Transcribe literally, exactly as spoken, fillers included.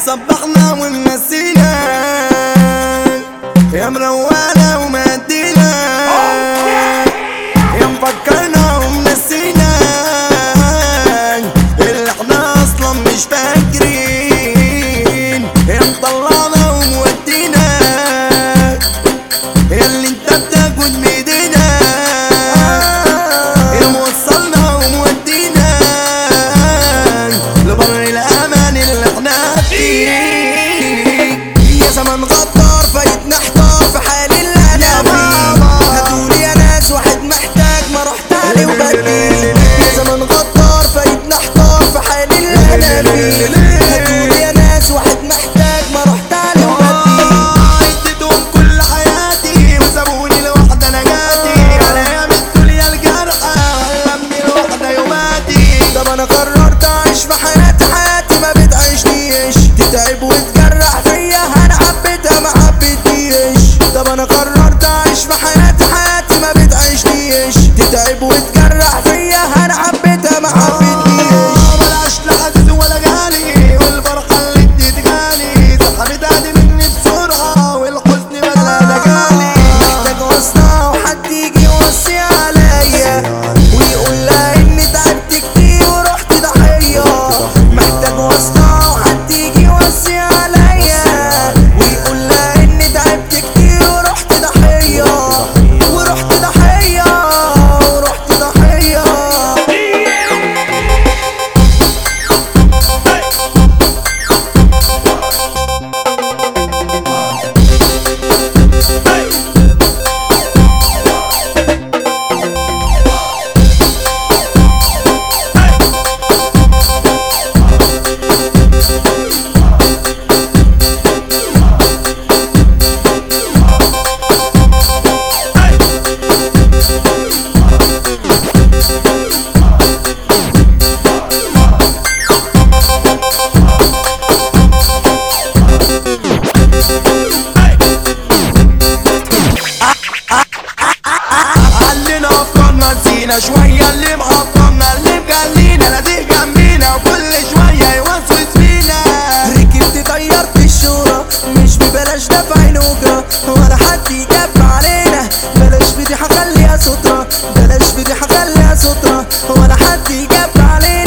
مصبحنا ومنسينا يا مروقنا ومهدينا يا مفكرنا ومنسينا اللي احنا اصلا مش فاكرين يا مطلعنا ومودينا يا اللي انت بتاخد بايدينا يا موصلنا ومودينا لبر الامان اللي احنا فيه يا زمان غدار فايتنا احتار في حال اللي انا فيه هاتولي يا ناس واحد محتاج ما رحت عليه وبديه يا زمان غدار فايتنا احتار في حال اللي انا فيه هاتولي يا ناس واحد محتاج ما رحت عليه وبديه اديتهم كل حياتي وسابوني لوحدة نجاتي على ايام الدنيا الجرحى علمني لوحدة يوماتي طب انا قررت اعيش في حياتي حياتي ما بتعيشنيش تتعب وتجرح فيا انا حبيتها ما حبيتنيش طب انا قررت اعيش في حياتي حياتي ما بتعيشنيش تتعب وتجرح فيا انا حبيتها ما حبيتنيش بلاش لحد ولا جالي والفرحة اللي اديتهالي سحبت عادي مني بسرعة والحزن بدل ده جالي محتاج وصلة وحد يجي يوصي عليا ويقول لها اني تعبت كتير ورحت ضحية محتاج وصلة وحد يجي يوصي عليا ويقول لها اني تعبت كتير ورحت ضحية ورحت ضحية ورحت ضحية علينا افكارنا نسينا شوية اللي معطلنا اللي مخلينا لازق جنبينا وكل شوية يوسوس فينا ركبت طيرت الشورى مش ببلاش دفع نوجة ولا حد يجاب علينا بلاش فضيحة خليها سترة بلاش فضيحة خليها سترة ولا حد يجاب علينا